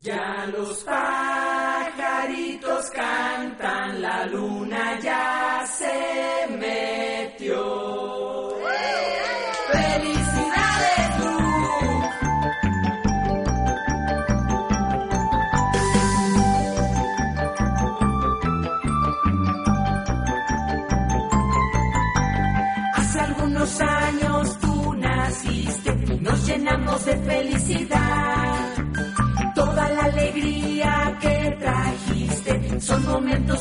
Ya los pajaritos cantan, la luna ya se metió. ¡Felicidades, Luke! Hace algunos años tú naciste y nos llenamos de felicidad. Toda la alegría que trajiste son momentos